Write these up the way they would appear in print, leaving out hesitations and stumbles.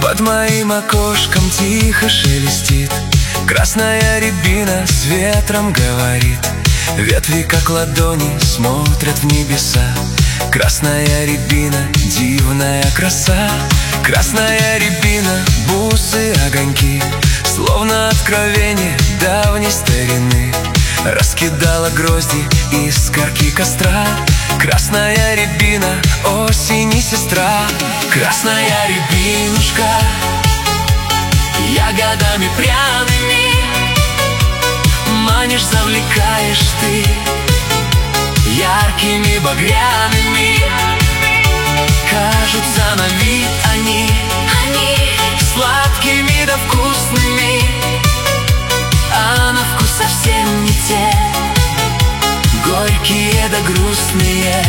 Под моим окошком тихо шелестит красная рябина, с ветром говорит. Ветви, как ладони, смотрят в небеса. Красная рябина, дивная краса. Красная рябина, бусы, огоньки, словно откровение давней старины. Раскидала грозди из корки костра. Красная рябина, осени сестра. Красная рябинушка, ягодами пряными манишь, завлекаешь ты яркими багряными. Кажутся на вид они сладкими да вкусными, а на вкус совсем не те, горькие да грустные.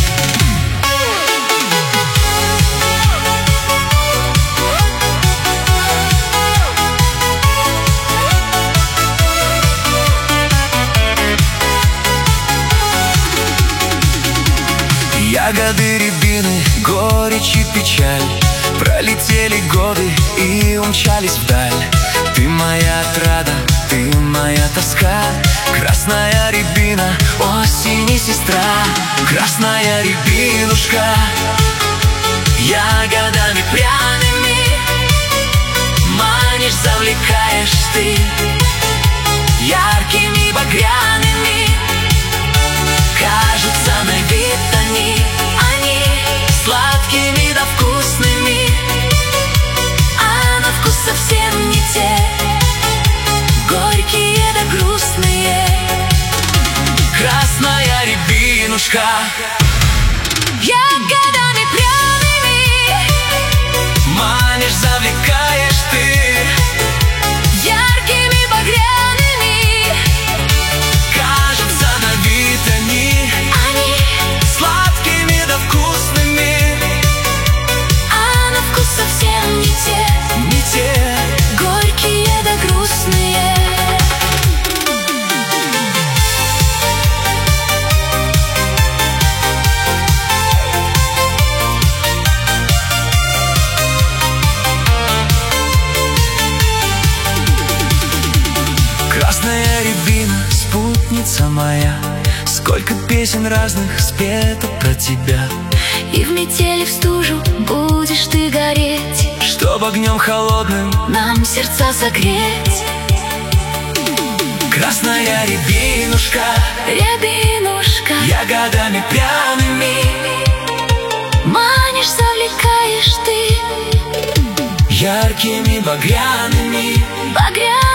Ягоды рябины, горечь и печаль, пролетели годы и умчались вдаль. Ты моя отрада, ты моя тоска. Красная рябина, осени сестра. Красная рябинушка, ягодами пряными манишь, завлекаешь ты яркими багряными. Кажутся на вид они сладкими да вкусными, а на вкус совсем не те, горькие да грустные. Красная рябинушка, ягодами пряными манишь, завлекаешь ты яркими багряными. Кажутся на вид они сладкими да вкусными, а на вкус совсем не те, горькие да грустные. Красная рябина, спутница моя, сколько песен разных спето про тебя. И в метели, в стужу будешь ты гореть, чтоб огнем холодным нам сердца согреть. Красная рябинушка, рябинушка, ягодами пряными манишь, завлекаешь ты яркими багряными.